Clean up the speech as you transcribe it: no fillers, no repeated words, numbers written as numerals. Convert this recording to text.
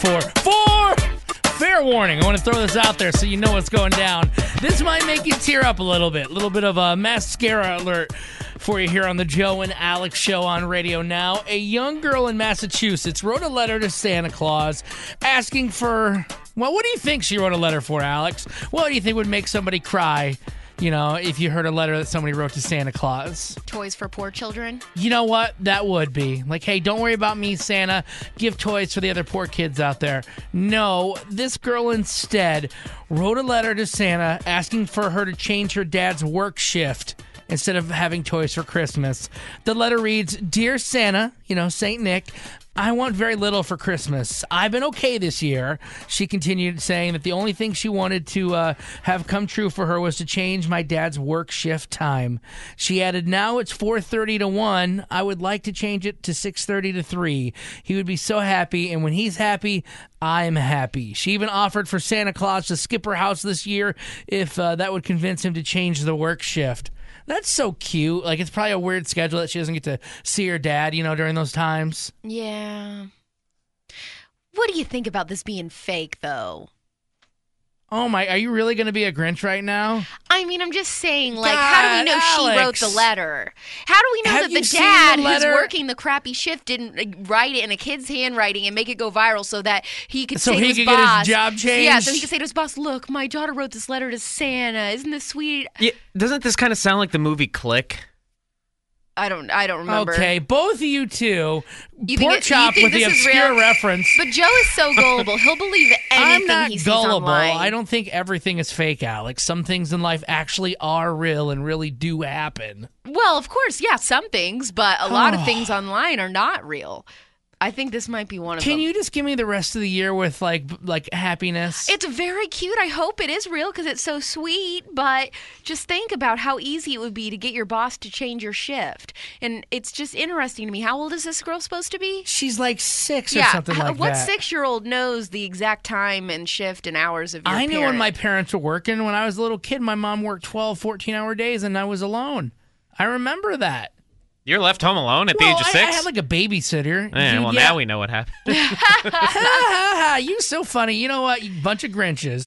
4. Fair warning. I want to throw this out there so you know what's going down. This might make you tear up a little bit. A little bit of a mascara alert for you here on the Joe and Alex Show on Radio Now. A young girl in Massachusetts wrote a letter to Santa Claus asking for... Well, what do you think she wrote a letter for, Alex? What do you think would make somebody cry, you know, if you heard a letter that somebody wrote to Santa Claus? Toys for poor children? You know what? That would be. Like, hey, don't worry about me, Santa. Give toys for the other poor kids out there. No, this girl instead wrote a letter to Santa asking for her to change her dad's work shift instead of having toys for Christmas. The letter reads, Dear Santa, you know, St. Nick, I want very little for Christmas. I've been okay this year. She continued saying that the only thing she wanted to have come true for her was to change my dad's work shift time. She added, now it's 4:30 to 1. I would like to change it to 6:30 to 3. He would be so happy, and when he's happy, I'm happy. She even offered for Santa Claus to skip her house this year if that would convince him to change the work shift. That's so cute. Like, it's probably a weird schedule that she doesn't get to see her dad, you know, during those times. Yeah. What do you think about this being fake, though? Oh, my. Are you really going to be a Grinch right now? I mean, I'm just saying, like, God, how do we know Alex. she wrote the letter? How do we know Have that you the seen dad the who's letter? working the crappy shift didn't write it in a kid's handwriting and make it go viral so that he could So say he to his could boss, get his job changed? Yeah, so he could say to his boss, look, my daughter wrote this letter to Santa. Isn't this sweet? Yeah, doesn't this kind of sound like the movie Click? I don't remember. Okay, both of you two. You Pork think chop with the this is obscure real? reference. But Joe is so gullible. He'll believe anything I'm not he sees gullible. online. I don't think everything is fake, Alex. Some things in life actually are real and really do happen. Well, of course, yeah, some things, but a lot of things online are not real. I think this might be one of them. Can you just give me the rest of the year with like happiness? It's very cute. I hope it is real because it's so sweet. But just think about how easy it would be to get your boss to change your shift. And it's just interesting to me. How old is this girl supposed to be? She's like 6 or something like what that. 6-year-old knows the exact time and shift and hours of your I know parent? when my parents were working. When I was a little kid, my mom worked 12, 14-hour days and I was alone. I remember that. You're left home alone at the age of 6? I had like a babysitter. Well, now we know what happened. You so funny. You know what? You bunch of Grinches.